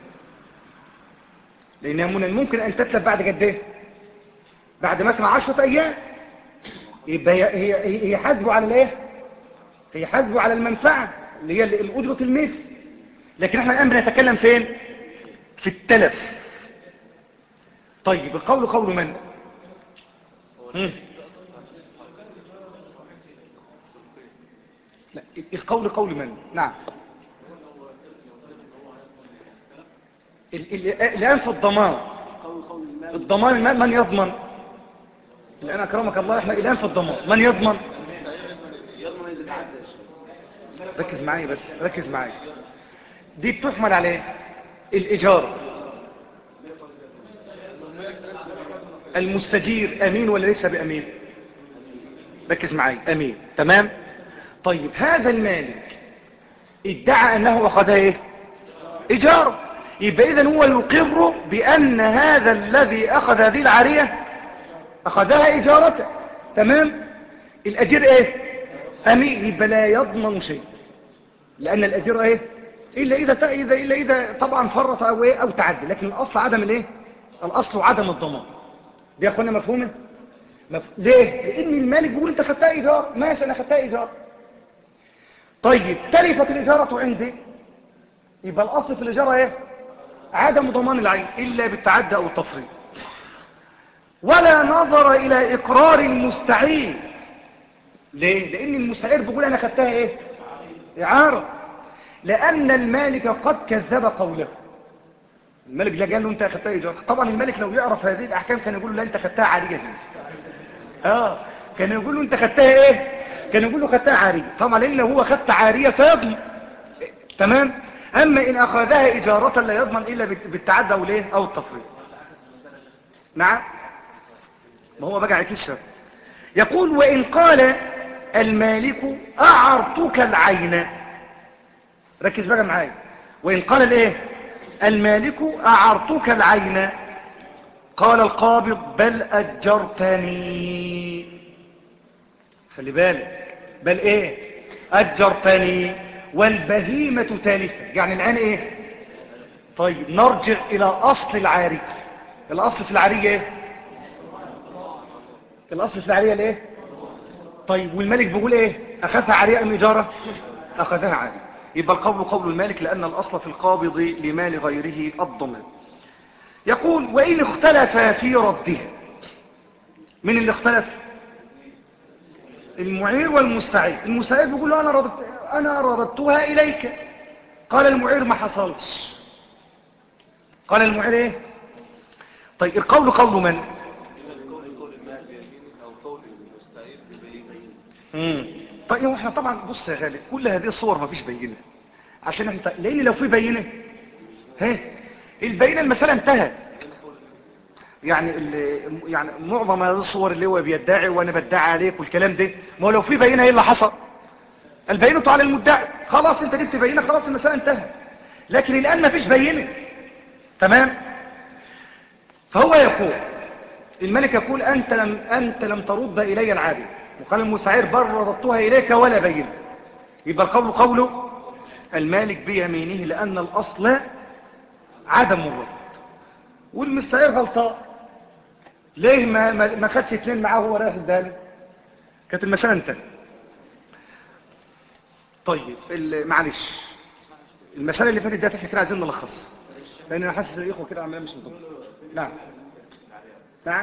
لانها من الممكن ان تتلف بعد قد ايه؟ بعد مثلا 10 ايام. يبقى هي حاسبه على الايه؟ هي حاسبه على المنفعه اللي هي الاجره المثل. لكن احنا الان بنتكلم فين؟ في التلف. طيب القول قول من؟ لا، القول قول من؟ نعم. الان في الضمان. الضمان من يضمن؟ الان اكرمك الله، احنا الان في الضمان من يضمن؟ ركز معايا بس، ركز معايا. دي بتحمل على ايه؟ الايجار. المستجير امين ولا ليس بامين؟ ركز معايا، امين. تمام. طيب هذا المالك ادعى انه اخذها ايه؟ ايجار. يبقى اذا هو يقر بان هذا الذي اخذ هذه العارية اخذها اجارته. تمام. الاجير ايه؟ امين. يبقى لا يضمن شيء، لان الاجير ايه؟ الا اذا طبعا فرط او ايه او تعدي. لكن الاصل عدم الايه؟ الاصل عدم الضمان. دي يا اخوانا مفهومه؟ ليه؟ لان المالك بيقول انت خدتها ايجار. ماشي، انا خدتها ايجار. طيب تلفت الاجاره عندي، يبقى الاصل في الاجاره ايه؟ عدم ضمان العين الا بالتعدي او التفريط. ولا نظر الى اقرار المستعير. ليه؟ لان المستعير بيقول انا خدتها ايه؟ اعاره. لان المالك قد كذب قوله. الملك لا قال له انت اخدتها ايجار. طبعا الملك لو يعرف هذه الاحكام كان يقول له لا انت اخدتها عاريه دي. كان يقول له انت اخدتها ايه؟ كان يقول له اخدتها عاريه. طبعا لان لو هو اخدت عاريه سيضمن. تمام. اما ان اخذها اجاره لا يضمن الا بالتعدي او الايه او التفريط. نعم. ما هو بقى عكسها. يقول وان قال المالك اعرتك العين. ركز بقى معايا. وان قال الايه؟ المالك اعرتك العين. قال القابض بل اجرتني. خلي بالك، بل ايه؟ اجرتني والبهيمة تالفة. يعني العين ايه؟ طيب نرجع الى اصل العارية. الاصل في العارية ايه؟ الاصل في العارية الايه؟ طيب والملك بيقول ايه؟ اخذها عارية ام اجارة؟ اخذها عارية. يبقى القول قول المالك لان الاصل في القابض لمال غيره الضمان. يقول وان اختلف في رده. من اللي اختلف؟ المعير والمستعير. المستعير بيقول له انا رددتها اليك. قال المعير ما حصلش. قال المعير ايه؟ طيب القول قول من؟ طيب احنا طبعا بص يا غالي، كل هذه الصور ما فيش بينه. عشان احنا لان لو في بينه البينه المساله انتهت. يعني يعني معظم هذه الصور اللي هو بيدعي وانا بدعي عليك والكلام ده، ما هو لو في بينه ايه اللي حصل؟ البينه على المدعي. خلاص انت جبت بينه، خلاص المساله انتهت. لكن الان ما فيش بينه. تمام. فهو يقول الملك يقول انت لم ترد الي العادي. وقال المستعير بل رددتها اليك ولا بينه. يبقى القول قوله المالك بيمينه لان الاصل عدم الرد. والمستعير غلطان. ليه ما خدش اتنين معاه وهو رايح الدالي؟ كانت المساله انتهت. طيب معلش، المساله اللي فاتت ديت احنا كده عايزين نلخصها، لان انا حاسس الاخوه كده عمالين مش منضبطين. نعم. نعم.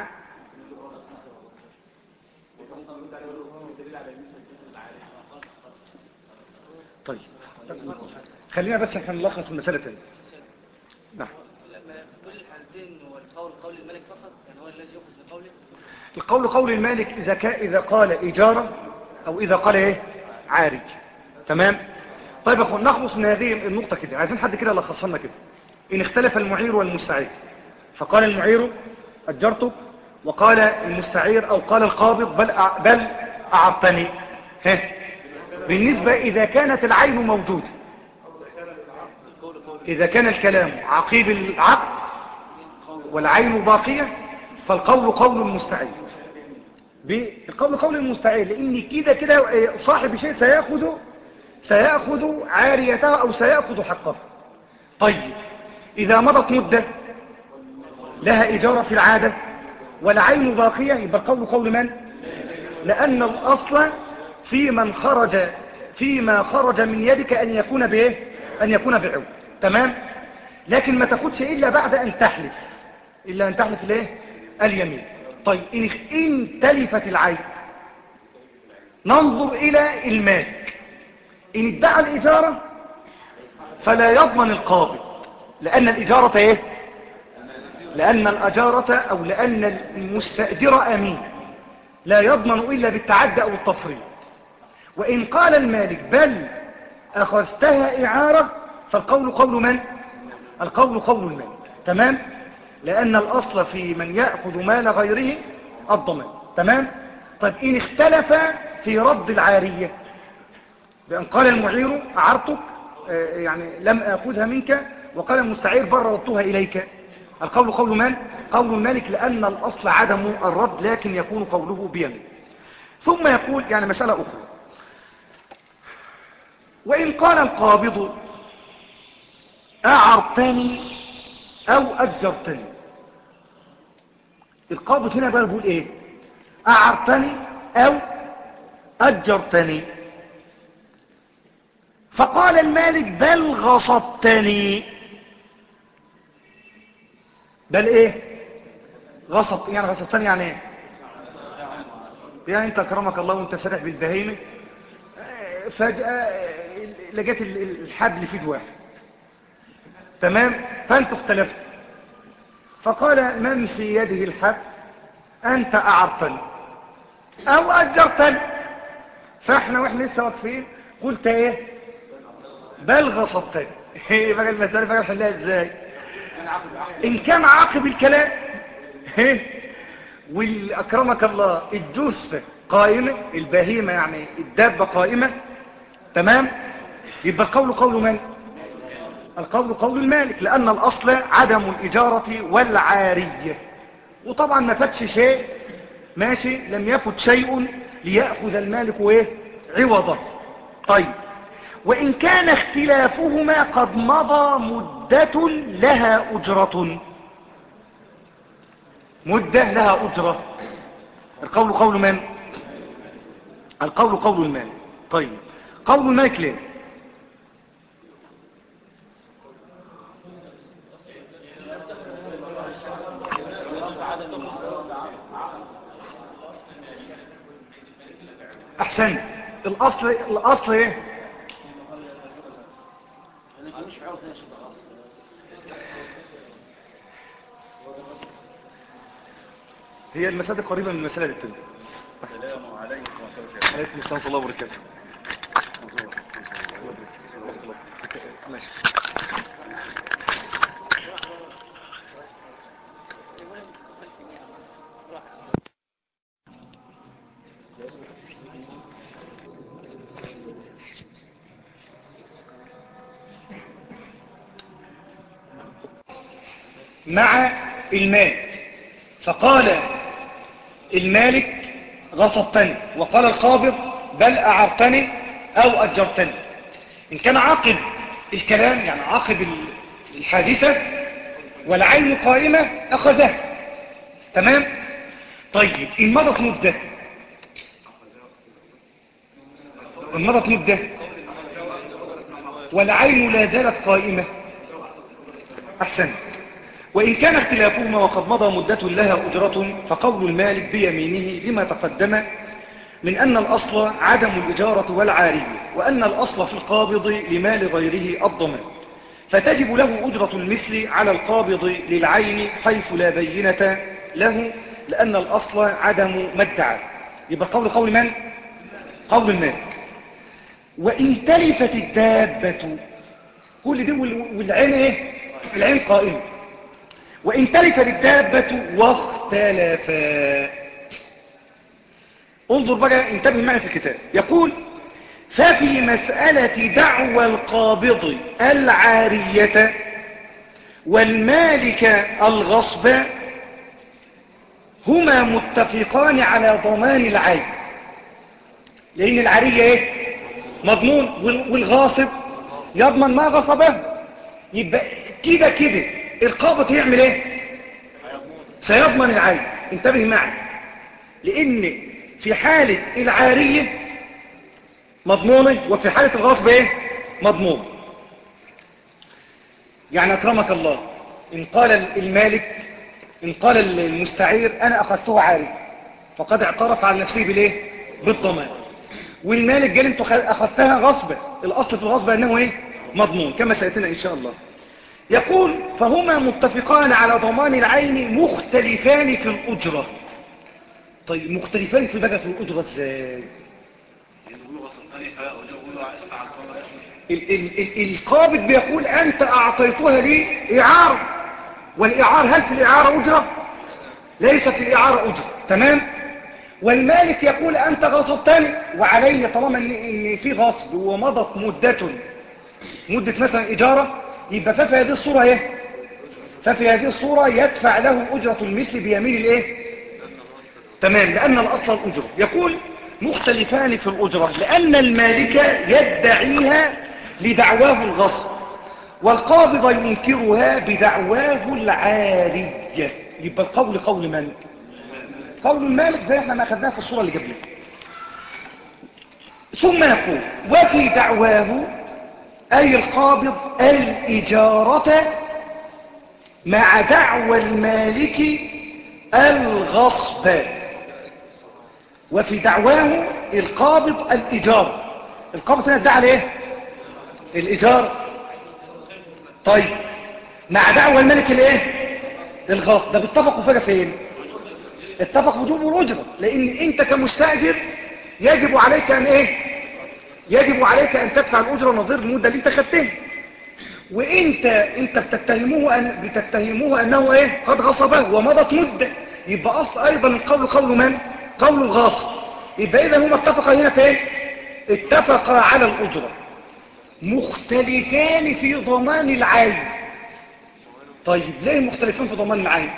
طيب خلينا بس احنا نلخص المساله تاني. نعم. كل الحالتين هو القول قول الملك فقط، يعني هو الذي يأخذ بقوله. القول قول المالك اذا قال اجاره او اذا قال ايه؟ عاري. تمام. طيب يا اخوان نخلص من هذه النقطة كده، عايزين حد كده لخصها لنا كده. إن اختلف المعير والمستعير، فقال المعير أجرتك، وقال المستعير أو قال القابض بل أعرتني. ها، بالنسبة إذا كانت العين موجودة، إذا كان الكلام عقيب العقد والعين باقية، فالقول قول المستعير. بالقول قول المستعير، لأن كده صاحب شيء سيأخذ عاريته أو سيأخذ حقه. طيب إذا مضت مدة لها إجارة في العادة والعين باقية، يبقى القول قول من؟ لأن الأصل فيما خرج من يدك أن يكون بإيه؟ أن يكون بعوض. تمام؟ لكن ما تاخدش إلا بعد أن تحلف، إلا أن تحلف الإيه؟ اليمين. طيب إن تلفت العين ننظر إلى المالك. إن ادعى الإجارة فلا يضمن القابض، لأن الإجارة إيه؟ لأن الأجارة أو لأن المستأجر أمين، لا يضمن إلا بالتعدي أو التفريط. وإن قال المالك بل أخذتها إعارة، فالقول قول من؟ القول قول المالك. تمام؟ لأن الأصل في من يأخذ مال غيره الضمان. تمام؟ طيب إن اختلف في رد العارية، بأن قال المعير أعرتك، يعني لم أخذها منك، وقال المستعير بل ردتها إليك، القول قول من؟ قول المالك، لأن الأصل عدم الرد، لكن يكون قوله بيمين. ثم يقول يعني مسألة أخرى، وإن قال القابض أعرتني أو أجرتني. القابض هنا بقى يقول إيه؟ أعرتني أو أجرتني. فقال المالك بل غصبتني. بل إيه؟ غصب، يعني غصبتني يعني إيه؟ يعني أنت أكرمك الله وأنت سارح بالبهيمة، فجأة لقيت الحبل في واحد. تمام؟ فأنت اختلفت، فقال من في يده الحبل؟ أنت أعرتني أو أجرتني. فإحنا وإحنا لسه واقفين قلت إيه؟ بل غصبتني. إيه بقى المسألة بقى نحلها إزاي؟ إن كان عاقب الكلام والأكرمك الله الجثة قائمة، البهيمة يعني الدابة قائمة، تمام؟ يبقى القول قول من؟ القول قول المالك، لأن الأصل عدم الإجارة والعارية. وطبعا ما فاتش شيء، ماشي، لم يفت شيء ليأخذ المالك ايه؟ عوضه. طيب وإن كان اختلافهما قد مضى مدة لها أجرة، مدة لها أجرة، القول قول من؟ القول قول المالك. طيب قول المالك ليه؟ أحسن، الأصل ايه؟ هي المسألة قريبة من المسألة التانية. السلام عليكم ورحمة الله. عليكم السلام ورحمة الله وبركاته. ماشي. مع المالك، فقال المالك غصبتني، وقال القابض بل أعرتني أو أجرتني. إن كان عاقب الكلام يعني عاقب الحادثة والعين قائمة أخذه. تمام؟ طيب إن مضت مدة، إن مضت مدة والعين لا زالت قائمة، أحسن، وإن كان اختلافهما وقد مضى مدة لها أجرة، فقول المالك بيمينه لما تقدم من أن الأصل عدم الإجارة والعارية، وأن الأصل في القابض لمال غيره الضمان، فتجب له أجرة المثل على القابض للعين حيث لا بينة له، لأن الأصل عدم ما ادعى. يبقى قول من؟ قول المالك. وإن تلفت الدابة، كل دي والعين ايه؟ العين قائمة. وإن تلفت الدابة واختلفا، انظر بقى، انتبه معي في الكتاب، يقول ففي مسألة دعوى القابض العارية والمالك الغصب هما متفقان على ضمان العين، لأن العارية ايه؟ مضمون، والغاصب يضمن ما غصبه. يبقى كده كده القابض يعمل ايه؟ سيضمن العين. انتبه معي، لأن في حالة العارية مضمونة، وفي حالة الغصب ايه؟ مضمون. يعني أكرمك الله، إن قال المالك، إن قال المستعير أنا أخذته عاري، فقد اعترف على نفسه بالإيه؟ بالضمان. والمالك قال أنت أخذتها غصبا، الأصل في الغصب أنه إيه؟ مضمون، كما سيأتينا إن شاء الله. يقول فهما متفقان على ضمان العين مختلفان في الأجرة. طيب مختلفان في بقى في الأجرة إزاي؟ القابض بيقول أنت أعطيتها لي إعارة، والإعارة هل في الإعارة أجرة؟ ليست في الإعارة أجرة، تمام؟ والمالك يقول أنت غصبتني وعليه، طالما إن في غصب ومضت مدة مثلا إجارة، يبقى ففي هذه الصورة إيه؟ ففي هذه الصورة يدفع له أجرة المثل بيمين الإيه؟ تمام، لأن الأصل الأجرة. يقول مختلفان في الأجرة لأن المالك يدعيها لدعواه الغصب، والقابض ينكرها بدعواه العارية. يبقى القول قول من؟ قول المالك، زي احنا ما أخذناه في الصورة اللي قبلها. ثم يقول وفي دعواه أي القابض الإجارة مع دعوى المالك الغصب. وفي دعواه القابض الإجارة، القابض هنا ادعى الايه؟ الإجارة. طيب مع دعوى الملك الايه؟ الغصب. ده بيتفقوا فجأة فين؟ اتفقوا وجوب الأجرة، لأن انت كمستأجر يجب عليك ان ايه؟ يجب عليك ان تدفع الأجرة نظير المدة اللي انت خدتها. وانت بتتهموه انه ايه؟ قد غصبه ومضت مدة، يبقى اصل ايضا القول قول من؟ قول الغاصب. يبقى اذا هما اتفقا هنا فين؟ اتفقا على الأجرة، مختلفان في ضمان العين. طيب ليه مختلفين في ضمان العين؟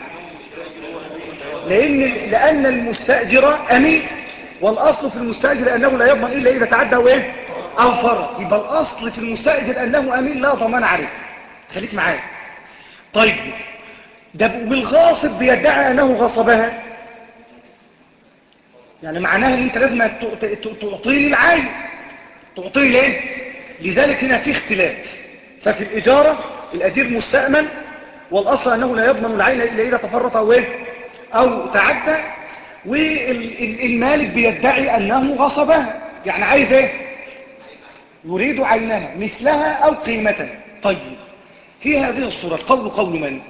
لأن المستأجر أمين، والأصل في المستأجر أنه لا يضمن إلا إذا تعدى وإيه؟ أو فرط. يبقى الأصل في المستأجر أنه أمين لا ضمان عليه. خليك معايا. طيب ده والغاصب بيدعي أنه غصبها، يعني معناها أن أنت لازم تعطيه العين، تعطيه ليه؟ لذلك هنا في اختلاف. ففي الإجارة الأجير مستأمن، والأصل أنه لا يضمن العين إلا إذا تفرط أو إيه؟ أو تعدى. والمالك بيدعي أنه غصبها، يعني عايز إيه؟ يريد عينها مثلها أو قيمتها. طيب في هذه الصورة القول قول من؟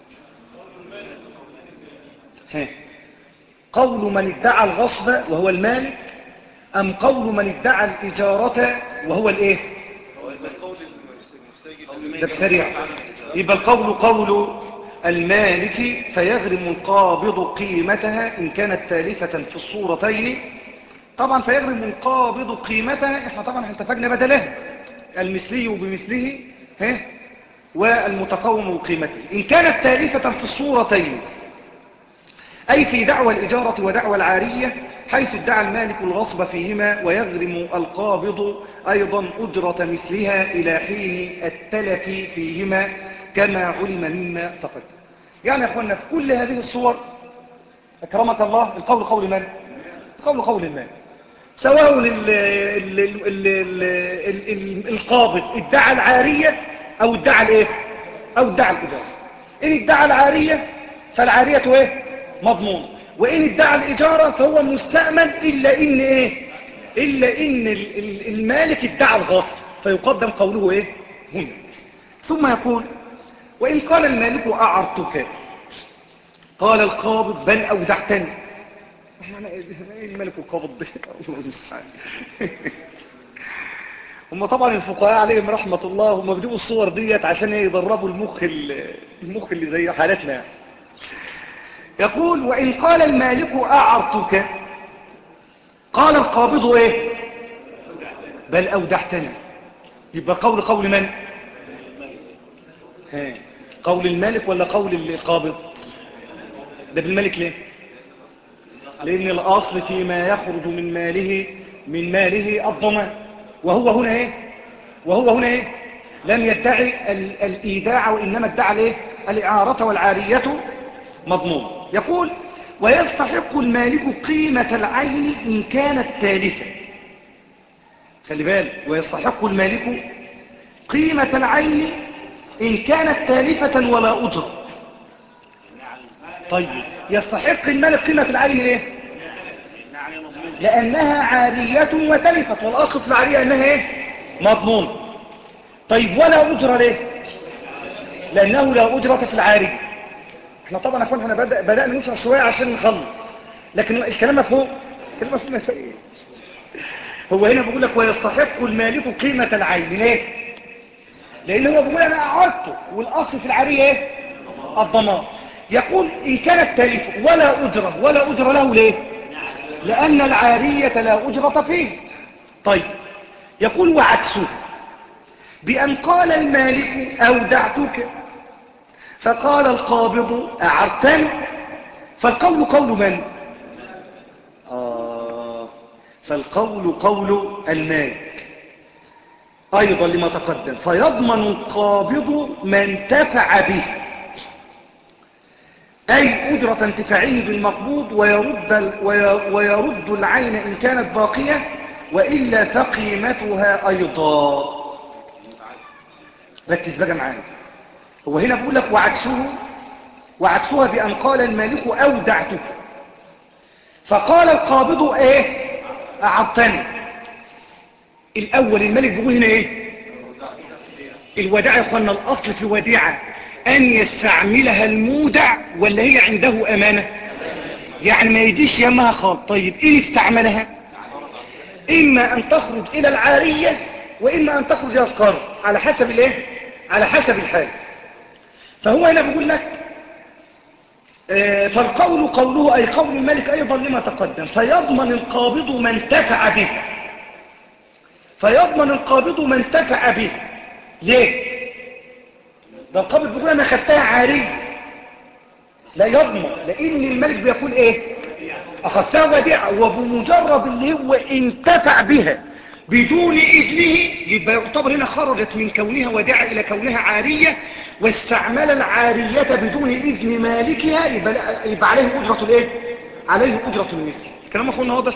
قول من ادعى الغصب وهو المالك، أم قول من ادعى الإجارة وهو الإيه؟ ده بسريع. يبقى القول قول المالك فيغرم القابض قيمتها إن كانت تالفة في الصورتين. طبعا فيغرم القابض قيمتها، احنا طبعا اتفقنا بدلها المثلي بمثله والمتقوم بقيمته. إن كانت تالفة في الصورتين أي في دعوى الإجارة ودعوى العارية، حيث ادعى المالك الغصب فيهما، ويغرم القابض أيضا أجرة مثلها إلى حين التلف فيهما كما علم مما تقدم. يعني يا أخوانا في كل هذه الصور أكرمك الله القول قول من؟ القول قول المال، سواء القابض ادعى العارية أو ادعى الإيه؟ أو ادعى الإجارة. إن ادعى العارية فالعارية إيه؟ مضمون، وإن ادعى الإجارة فهو مستأمن، إلا إن إيه؟ إلا إن المالك ادعى الغصب، فيقدم قوله إيه؟ هنا. ثم يقول وإن قال المالك أعرتك، قال القابض بل أودعتني. احنا الملك والقابض ده الله المستعان. هم طبعا الفقهاء عليهم رحمة الله هم بيجيبوا الصور ديت عشان يدربوا المخ اللي زي حالتنا. يقول وإن قال المالك أعرتك قال القابض ايه بل أودعتني. يبقى قول من؟ قول المالك ولا قول القابض؟ ده بالمالك ليه؟ لأن الأصل فيما يخرج من ماله الضمان، وهو هنا ايه لم يدعي الإيداع وإنما ادعى الايه الإعارة والعارية مضمون. يقول ويستحق المالك قيمة العين إن كانت تالفة. خلي بالك، ويستحق المالك قيمة العين إن كانت تالفة ولا أجر. طيب يستحق المالك قيمة العين ليه؟ لأنها عارية وتلفت، والأصل في العارية أنها ايه مضمون. طيب ولا أجر ليه؟ لأنه لا أجرة في العارية. احنا طبعا اخوان احنا بدأنا نسعى شوية عشان نخلص، لكن الكلام مفهوم يا سيد. هو هنا بيقول لك ويستحق المالك قيمة العين ليه؟ لأن هو بيقول أنا أعرته والأصل في العارية ايه؟ الضمان. يقول إن كانت تالفة ولا أجر له ليه؟ لأن العارية لا أجرة فيه. طيب يقول وعكسه بأن قال المالك أودعتك فقال القابض أعرتني، فالقول قول من؟ فالقول قول المالك أيضا لما تقدم، فيضمن القابض ما انتفع به أي أجرة انتفاعه بالمقبوض ويرد العين إن كانت باقية وإلا فقيمتها أيضا. ركز بقى معايا، هو هنا بيقول لك وعكسها بأن قال المالك أودعتك فقال القابض ايه أعطني. الأول الملك بيقول هنا ايه الوداع يا اخوانا، الأصل في الوديعة أن يستعملها المودع ولا هي عنده أمانة، يعني ما يديش يمها خالص. طيب إن استعملها إما أن تخرج إلى العارية وإما أن تخرج إلى القرض على حسب الايه على حسب الحال. فهو هنا بيقول لك فالقول قوله أي قول الملك أيضا لما تقدم، فيضمن القابض ما انتفع به. ليه؟ ده القابض بيقول أنا خدتها عارية، لا يضمن، لأن الملك بيقول إيه أخذتها وديعة، وبمجرد اللي هو انتفع بها بدون إذنه يبقى يعتبر هنا خرجت من كونها وديعة إلى كونها عارية، واستعمل العارية بدون إذن مالكها يبقى عليه أجرة الإيه؟ عليه أجرة المثل. الكلام أخونا واضح؟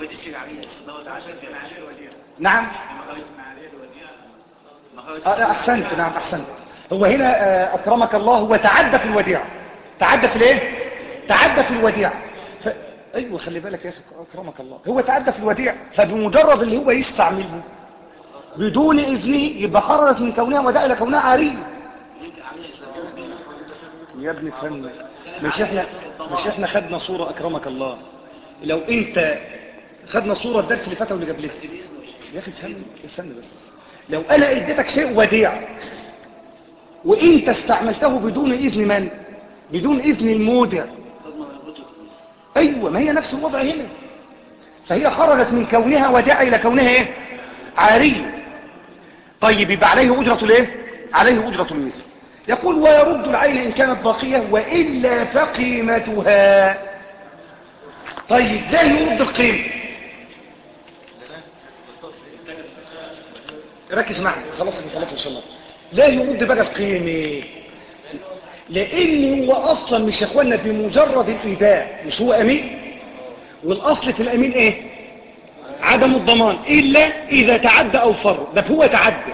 نعم أحسنت. نعم أحسنت. هو هنا أكرمك الله هو تعدى في الوديعة. تعدى في الإيه؟ تعدى في الوديعة. أيوة خلي بالك يا أخي أكرمك الله، هو تعدى في الوديعة، فبمجرد اللي هو يستعمله بدون إذنه يبقى خرجت من كونها وداع إلى كونها عارية. يا ابني فهمنا، مش احنا خدنا صورة أكرمك الله، لو انت خدنا صورة الدرس اللي فات واللي قبله يا أخي فهمني بس. لو أنا اديتك شيء وديع وانت استعملته بدون إذن من؟ بدون إذن المودع. أيوة ما هي نفس الوضع هنا، فهي خرجت من كونها وداع إلى كونها ايه عارية. طيب يبقى عليه أجرة الايه؟ عليه أجرة المثل. يقول ويرد العين إن كانت باقية وإلا فقيمتها. طيب لا يرد القيمة، ركز معي خلاص إن شاء الله. لا يرد بقى القيمة لأنه هو أصلا مش يا أخوانا بمجرد الإيداع مش هو أمين، والأصل في الأمين إيه؟ عدم الضمان إلا إذا تعدى أو فر. ده هو تعدى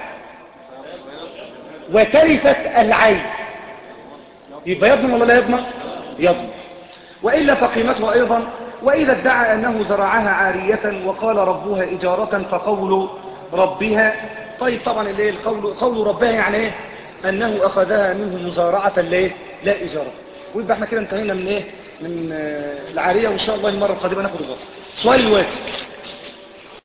وتلفت العين يبقى يضمن ولا لا يضمن؟ يضمن. وإلا فقيمته أيضا. وإذا ادعى أنه زرعها عارية وقال ربها إجارة فقول ربها. طيب طبعا اللي القول ربها يعني إيه؟ أنه أخذها منه مزارعة لا إجارة. ويبقى احنا كده انتهينا من إيه؟ من العارية، وإن شاء الله المرة القادمة ناخد البصر. سؤال الوقت